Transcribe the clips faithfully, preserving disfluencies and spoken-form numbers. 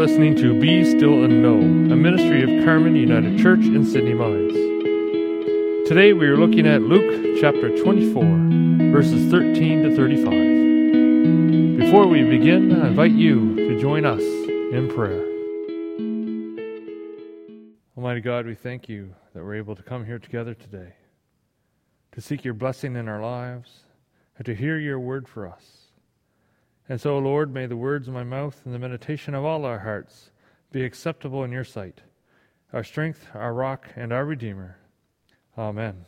listening to Be Still and Know, a ministry of Carmen United Church in Sydney Mines. Today we are looking at Luke chapter twenty-four, verses thirteen to thirty-five. Before we begin, I invite you to join us in prayer. Almighty God, we thank you that we're able to come here together today, to seek your blessing in our lives, and to hear your word for us. And so, Lord, may the words of my mouth and the meditation of all our hearts be acceptable in your sight, our strength, our rock, and our Redeemer. Amen.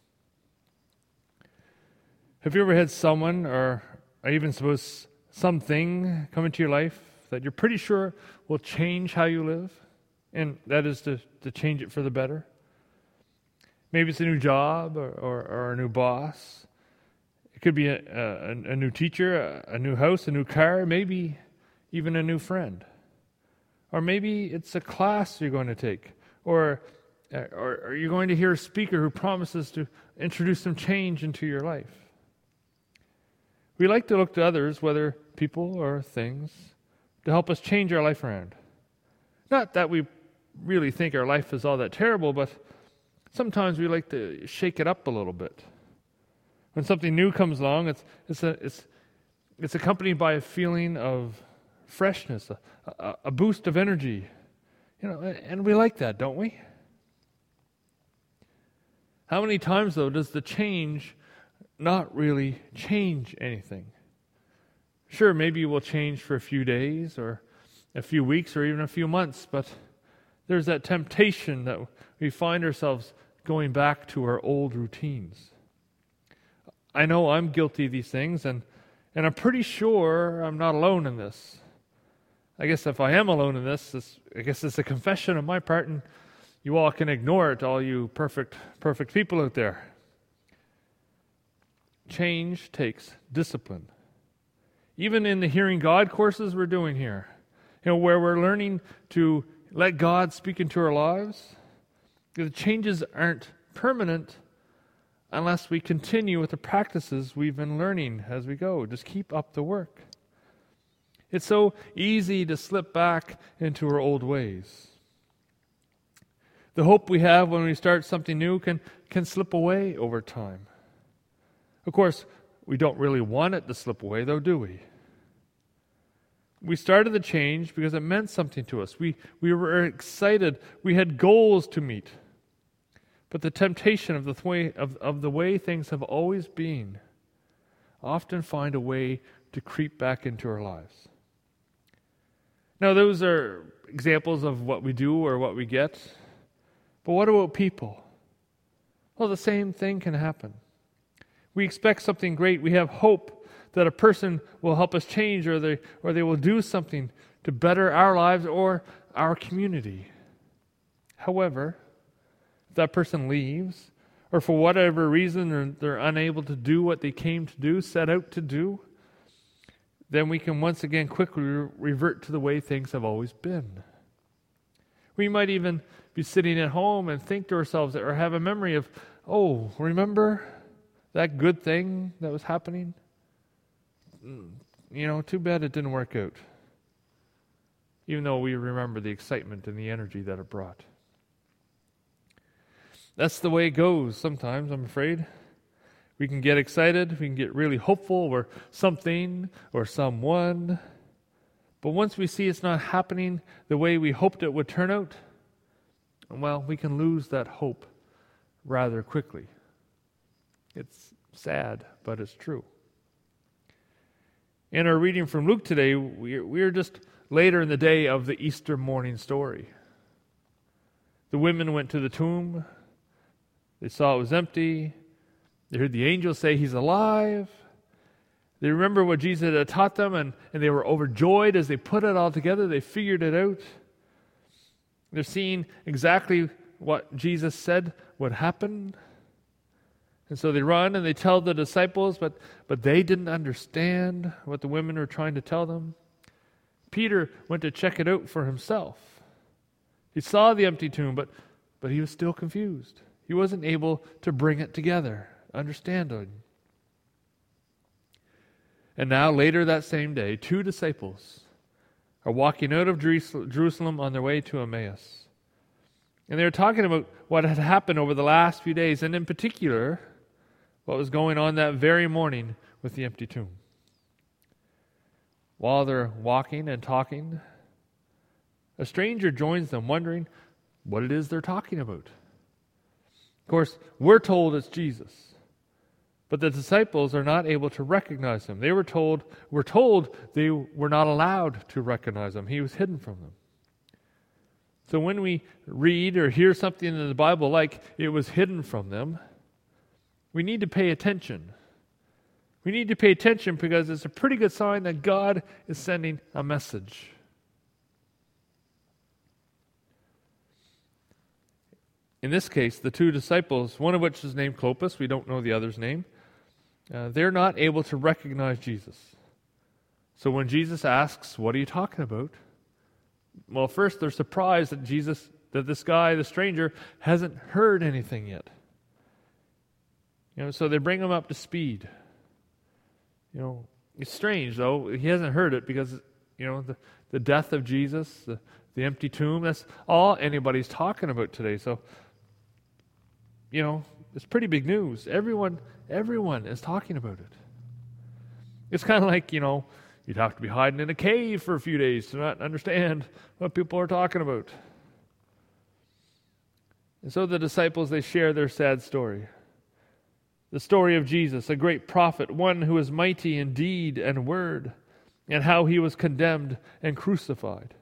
Have you ever had someone, or I even suppose something, come into your life that you're pretty sure will change how you live? And that is to, to change it for the better? Maybe it's a new job or, or, or a new boss. It could be a, a, a new teacher, a, a new house, a new car, maybe even a new friend. Or maybe it's a class you're going to take. Or, or, or you're going to hear a speaker who promises to introduce some change into your life. We like to look to others, whether people or things, to help us change our life around. Not that we really think our life is all that terrible, but sometimes we like to shake it up a little bit. When something new comes along, it's it's a, it's it's accompanied by a feeling of freshness, a, a, a boost of energy, you know, and we like that, don't we? How many times, though, does the change not really change anything? Sure, maybe it will change for a few days or a few weeks or even a few months, but there's that temptation that we find ourselves going back to our old routines. I know I'm guilty of these things, and, and I'm pretty sure I'm not alone in this. I guess if I am alone in this, this, I guess it's a confession on my part, and you all can ignore it, all you perfect, perfect people out there. Change takes discipline. Even in the Hearing God courses we're doing here, you know, where we're learning to let God speak into our lives, the changes aren't permanent unless we continue with the practices we've been learning as we go. Just keep up the work. It's so easy to slip back into our old ways. The hope we have when we start something new can, can slip away over time. Of course, we don't really want it to slip away, though, do we? We started the change because it meant something to us. We, we were excited. We had goals to meet. But the temptation of the way of, of the way things have always been often find a way to creep back into our lives. Now, those are examples of what we do or what we get. But what about people? Well, the same thing can happen. We expect something great. We have hope that a person will help us change, or they or they will do something to better our lives or our community. However, if that person leaves, or for whatever reason they're, they're unable to do what they came to do, set out to do, then we can once again quickly re- revert to the way things have always been. We might even be sitting at home and think to ourselves, or have a memory of, oh, remember that good thing that was happening? You know, too bad it didn't work out. Even though we remember the excitement and the energy that it brought. That's the way it goes sometimes, I'm afraid. We can get excited, we can get really hopeful or something or someone. But once we see it's not happening the way we hoped it would turn out, well, we can lose that hope rather quickly. It's sad, but it's true. In our reading from Luke today, we are just later in the day of the Easter morning story. The women went to the tomb. They saw it was empty. They heard the angel say he's alive. They remember what Jesus had taught them, and, and they were overjoyed as they put it all together. They figured it out. They're seeing exactly what Jesus said would happen. And so they run and they tell the disciples, but, but they didn't understand what the women were trying to tell them. Peter went to check it out for himself. He saw the empty tomb, but, but he was still confused. He wasn't able to bring it together, understand it. And now, later that same day, two disciples are walking out of Jerusalem on their way to Emmaus. And they were talking about what had happened over the last few days, and in particular, what was going on that very morning with the empty tomb. While they're walking and talking, a stranger joins them, wondering what it is they're talking about. Of course, we're told it's Jesus, but the disciples are not able to recognize him. They were told, were told they were not allowed to recognize him. He was hidden from them. So when we read or hear something in the Bible like it was hidden from them, we need to pay attention. We need to pay attention because it's a pretty good sign that God is sending a message. In this case, the two disciples, one of which is named Clopas, we don't know the other's name, uh, they're not able to recognize Jesus. So when Jesus asks, "What are you talking about?" Well, first they're surprised that Jesus, that this guy, the stranger, hasn't heard anything yet. You know, so they bring him up to speed. You know, it's strange though. He hasn't heard it because, you know, the, the death of Jesus, the, the empty tomb, that's all anybody's talking about today. So, you know, it's pretty big news. Everyone, everyone is talking about it. It's kind of like, you know, you'd have to be hiding in a cave for a few days to not understand what people are talking about. And so the disciples, they share their sad story. The story of Jesus, a great prophet, one who is mighty in deed and word, and how he was condemned and crucified.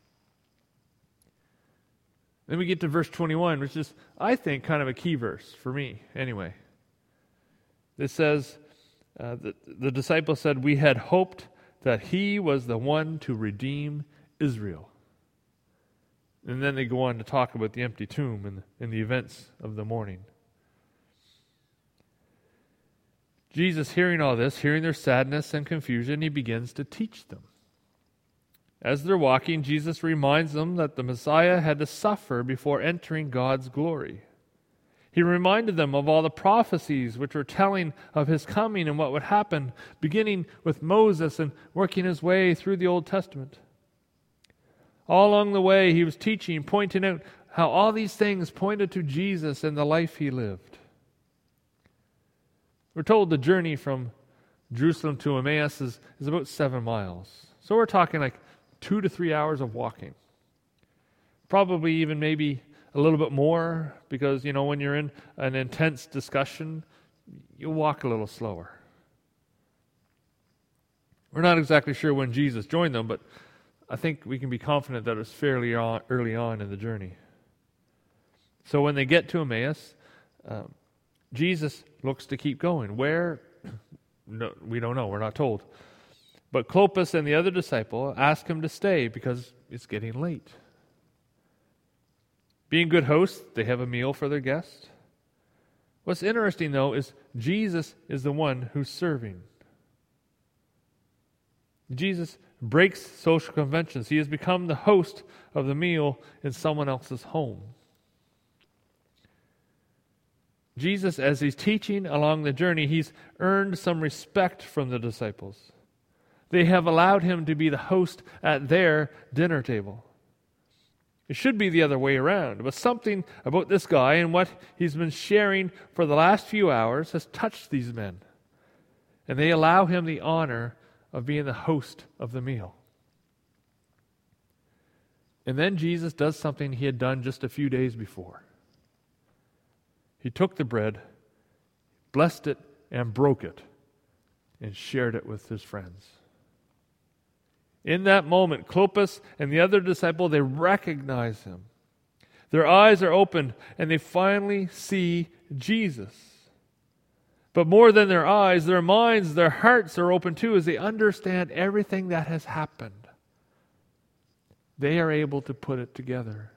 Then we get to verse twenty-one, which is, I think, kind of a key verse for me, anyway. It says, uh, the, the disciples said, "We had hoped that he was the one to redeem Israel." And then they go on to talk about the empty tomb and, and the events of the morning. Jesus, hearing all this, hearing their sadness and confusion, he begins to teach them. As they're walking, Jesus reminds them that the Messiah had to suffer before entering God's glory. He reminded them of all the prophecies which were telling of his coming and what would happen, beginning with Moses and working his way through the Old Testament. All along the way, he was teaching, pointing out how all these things pointed to Jesus and the life he lived. We're told the journey from Jerusalem to Emmaus is, is about seven miles. So we're talking like two to three hours of walking. Probably even maybe a little bit more, because, you know, when you're in an intense discussion, you walk a little slower. We're not exactly sure when Jesus joined them, but I think we can be confident that it was fairly on, early on in the journey. So when they get to Emmaus, um, Jesus looks to keep going. Where? No, we don't know. We're not told. But Clopas and the other disciple ask him to stay because it's getting late. Being good hosts, they have a meal for their guests. What's interesting, though, is Jesus is the one who's serving. Jesus breaks social conventions. He has become the host of the meal in someone else's home. Jesus, as he's teaching along the journey, he's earned some respect from the disciples. They have allowed him to be the host at their dinner table. It should be the other way around, but something about this guy and what he's been sharing for the last few hours has touched these men. And they allow him the honor of being the host of the meal. And then Jesus does something he had done just a few days before. He took the bread, blessed it, and broke it, and shared it with his friends. In that moment, Clopas and the other disciple, they recognize him. Their eyes are opened, and they finally see Jesus. But more than their eyes, their minds, their hearts are open too, as they understand everything that has happened. They are able to put it together.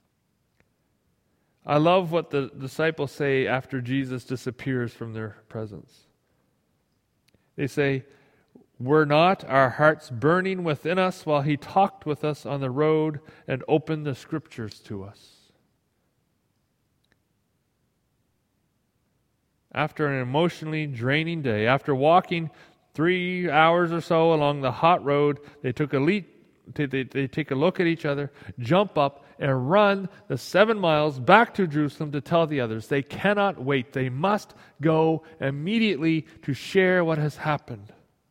I love what the disciples say after Jesus disappears from their presence. They say, "Were not our hearts burning within us while he talked with us on the road and opened the scriptures to us?" After an emotionally draining day, after walking three hours or so along the hot road, they took a, le- they, they, they take a look at each other, jump up, and run the seven miles back to Jerusalem to tell the others. They cannot wait. They must go immediately to share what has happened.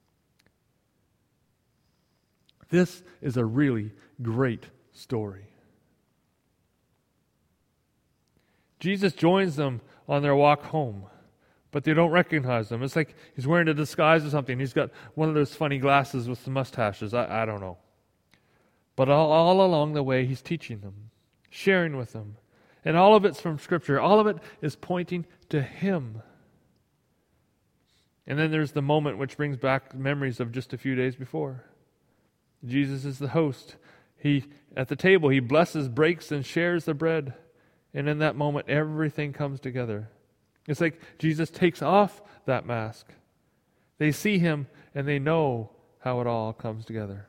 This is a really great story. Jesus joins them on their walk home, but they don't recognize him. It's like he's wearing a disguise or something. He's got one of those funny glasses with the mustaches. I, I don't know. But all, all along the way, he's teaching them, sharing with them. And all of it's from Scripture. All of it is pointing to him. And then there's the moment which brings back memories of just a few days before. Jesus is the host. He, at the table, he blesses, breaks, and shares the bread. And in that moment, everything comes together. It's like Jesus takes off that mask. They see him, and they know how it all comes together.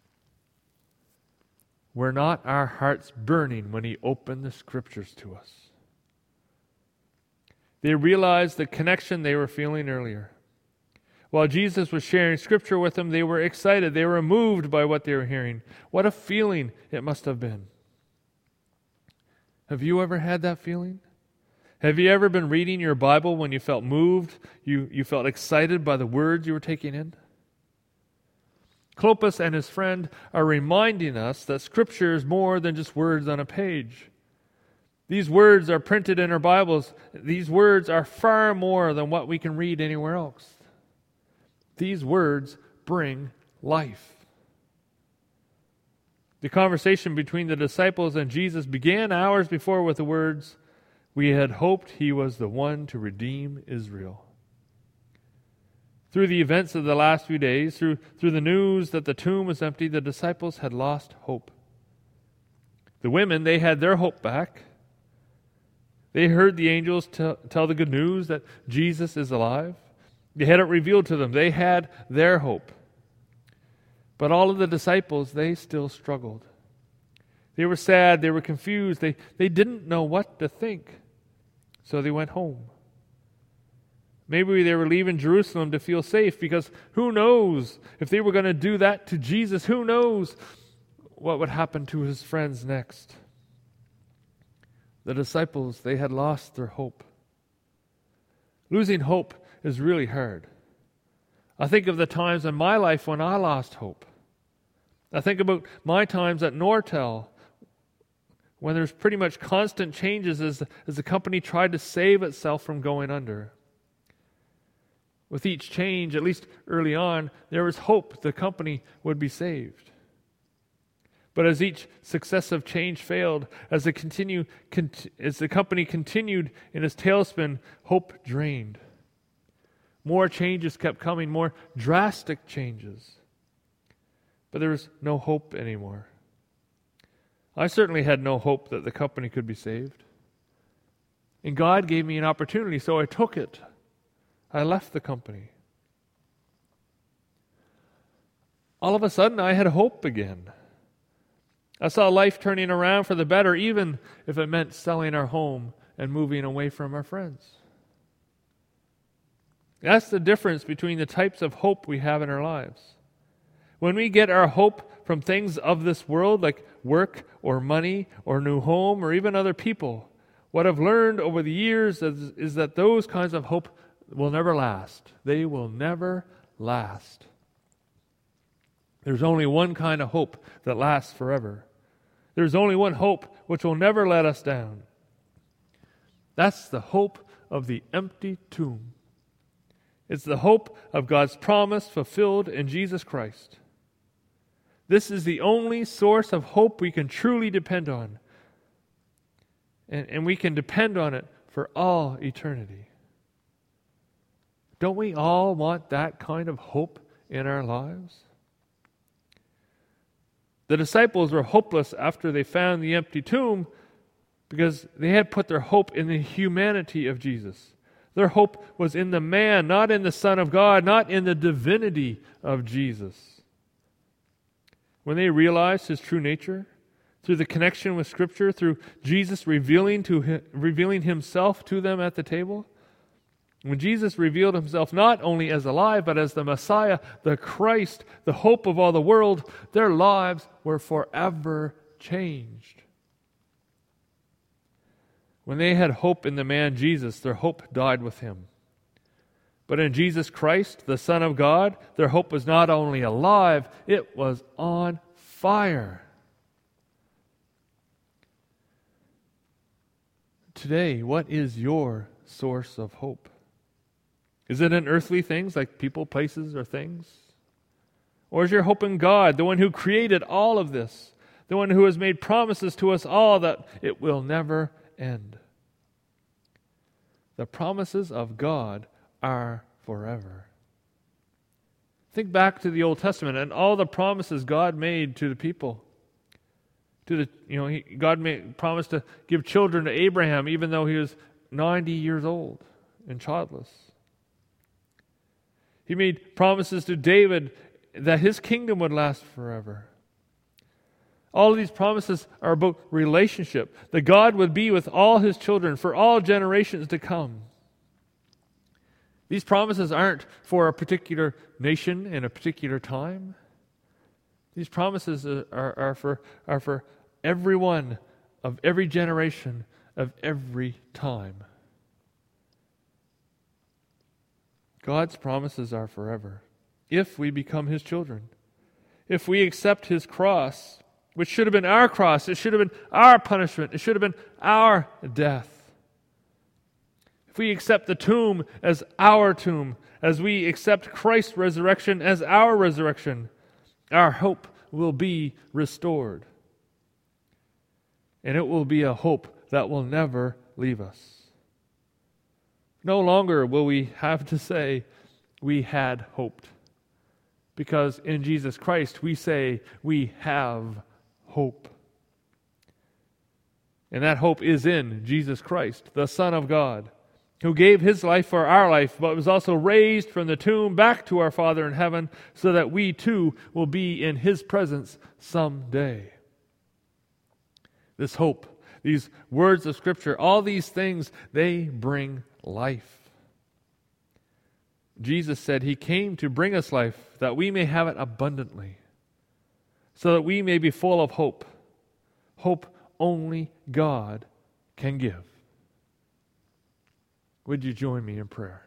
Were not our hearts burning when he opened the Scriptures to us? They realized the connection they were feeling earlier. While Jesus was sharing Scripture with them, they were excited. They were moved by what they were hearing. What a feeling it must have been. Have you ever had that feeling? Have you ever been reading your Bible when you felt moved, you, you felt excited by the words you were taking in? Clopas and his friend are reminding us that Scripture is more than just words on a page. These words are printed in our Bibles. These words are far more than what we can read anywhere else. These words bring life. The conversation between the disciples and Jesus began hours before with the words, "We had hoped he was the one to redeem Israel." Through the events of the last few days, through, through the news that the tomb was empty, the disciples had lost hope. The women, they had their hope back. They heard the angels t- tell the good news that Jesus is alive. They had it revealed to them. They had their hope. But all of the disciples, they still struggled. They were sad. They were confused. They, they didn't know what to think. So they went home. Maybe they were leaving Jerusalem to feel safe, because who knows if they were going to do that to Jesus? Who knows what would happen to his friends next? The disciples, they had lost their hope. Losing hope is really hard. I think of the times in my life when I lost hope. I think about my times at Nortel, when there's pretty much constant changes as, as the company tried to save itself from going under. With each change, at least early on, there was hope the company would be saved. But as each successive change failed, as the, continue, cont- as the company continued in its tailspin, hope drained. More changes kept coming, more drastic changes. But there was no hope anymore. I certainly had no hope that the company could be saved. And God gave me an opportunity, so I took it. I left the company. All of a sudden, I had hope again. I saw life turning around for the better, even if it meant selling our home and moving away from our friends. That's the difference between the types of hope we have in our lives. When we get our hope from things of this world, like work or money or new home or even other people, what I've learned over the years is, is that those kinds of hope will never last. They will never last. There's only one kind of hope that lasts forever. There's only one hope which will never let us down. That's the hope of the empty tomb. It's the hope of God's promise fulfilled in Jesus Christ. This is the only source of hope we can truly depend on. And, and we can depend on it for all eternity. Don't we all want that kind of hope in our lives? The disciples were hopeless after they found the empty tomb because they had put their hope in the humanity of Jesus. Their hope was in the man, not in the Son of God, not in the divinity of Jesus. When they realized his true nature, through the connection with Scripture, through Jesus revealing to him, revealing himself to them at the table, When Jesus revealed himself not only as alive, but as the Messiah, the Christ, the hope of all the world, their lives were forever changed. When they had hope in the man Jesus, their hope died with him. But in Jesus Christ, the Son of God, their hope was not only alive, it was on fire. Today, what is your source of hope? Is it in earthly things like people, places, or things? Or is your hope in God, the one who created all of this, the one who has made promises to us all that it will never end? The promises of God are forever. Think back to the Old Testament and all the promises God made to the people. To the, you know, he, God made, promised to give children to Abraham even though he was ninety years old and childless. He made promises to David that his kingdom would last forever. All of these promises are about relationship, that God would be with all his children for all generations to come. These promises aren't for a particular nation in a particular time. These promises are, are, for, are for everyone of every generation of every time. God's promises are forever if we become his children. If we accept his cross, which should have been our cross, it should have been our punishment, it should have been our death. If we accept the tomb as our tomb, as we accept Christ's resurrection as our resurrection, our hope will be restored. And it will be a hope that will never leave us. No longer will we have to say we had hoped, because in Jesus Christ we say we have hope. And that hope is in Jesus Christ, the Son of God, who gave his life for our life, but was also raised from the tomb back to our Father in heaven, so that we too will be in his presence someday. This hope, these words of Scripture, all these things, they bring life. Jesus said he came to bring us life that we may have it abundantly, so that we may be full of hope. Hope only God can give. Would you join me in prayer?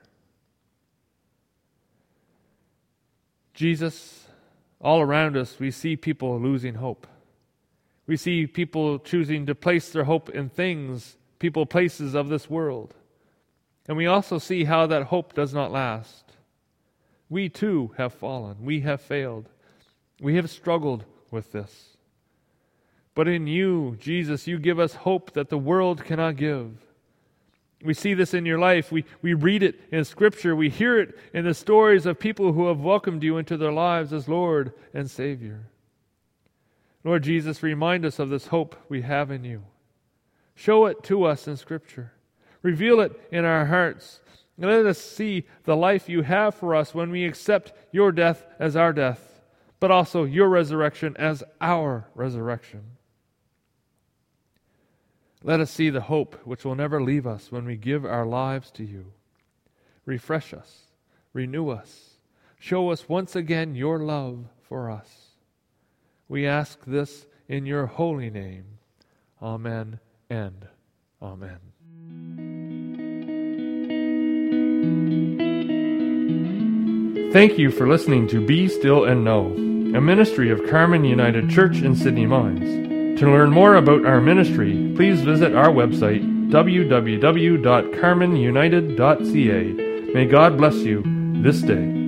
Jesus, all around us we see people losing hope. We see people choosing to place their hope in things, people, places of this world. And we also see how that hope does not last. We too have fallen. We have failed. We have struggled with this. But in you, Jesus, you give us hope that the world cannot give. We see this in your life. We, we read it in Scripture. We hear it in the stories of people who have welcomed you into their lives as Lord and Savior. Lord Jesus, remind us of this hope we have in you. Show it to us in Scripture. Reveal it in our hearts. And let us see the life you have for us when we accept your death as our death, but also your resurrection as our resurrection. Let us see the hope which will never leave us when we give our lives to you. Refresh us, renew us, show us once again your love for us. We ask this in your holy name. Amen and amen. Thank you for listening to Be Still and Know, a ministry of Carmen United Church in Sydney Mines. To learn more about our ministry, please visit our website, w w w dot carmen united dot c a. May God bless you this day.